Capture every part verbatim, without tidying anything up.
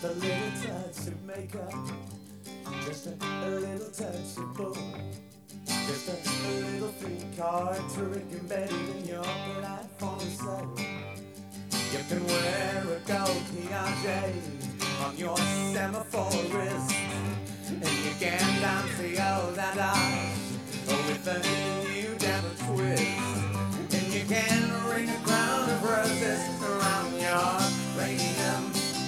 Just a little touch of makeup, just a, a little touch of bull, just a, a little three-card trick embedded in your platform soul. You can wear a gold P R J on your semaphore wrist, and you can dance the old adage with a new devil twist, and you can ring a crown of roses around your cranium.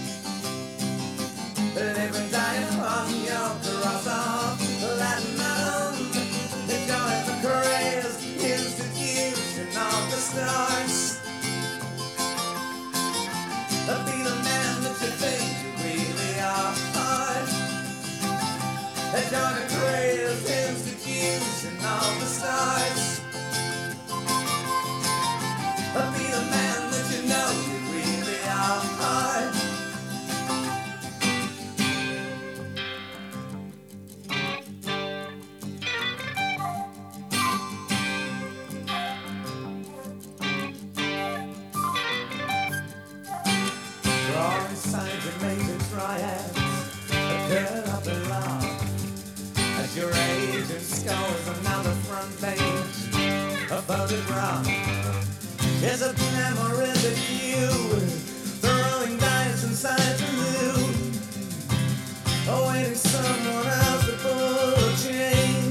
Live and die upon your cross of platinum. Enjoy the crazed institution of the stars. Be the man that you think you really are. Enjoy the crazed institution of the stars. Be the man that you know you really are. Signs and major triads, a curl up and laugh as your agent scores another front page. A photograph is a memory of you throwing dice inside the moon, awaiting someone else to pull a chain.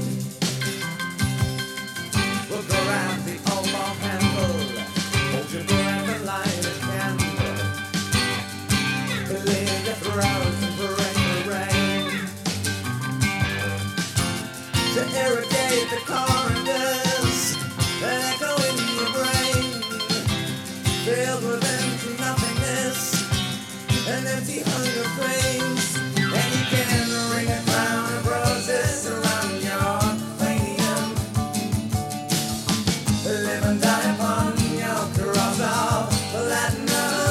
We'll grab the old ball handle, hold your breath and light a candle. Believe the throats and break the rain to irrigate the corridors that echo in your brain, filled with empty nothingness and empty hunger pains. And you can ring a crown of roses around your cranium. Live and die upon your cross of platinum.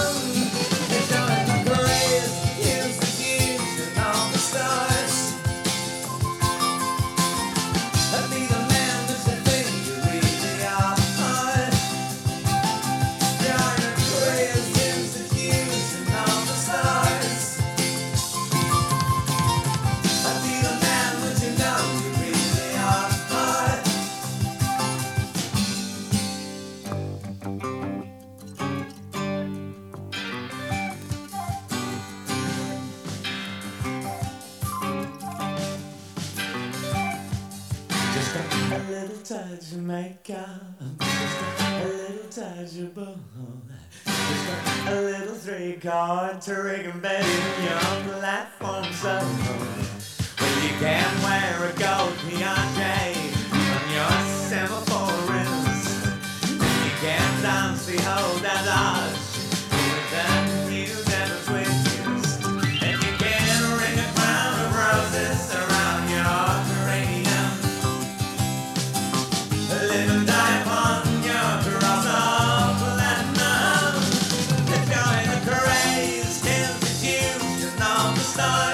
A little touch of makeup, just a little touch of bull, just a, a little three-card trick embedded in your platform soul. Well, you can wear a gold P R J on your semaphore wrist, you can dance the old adage with a new devil twist, and you can ring a crown of roses around your cranium. Live and die upon your cross of platinum. Enjoy the crazed institution of the stars.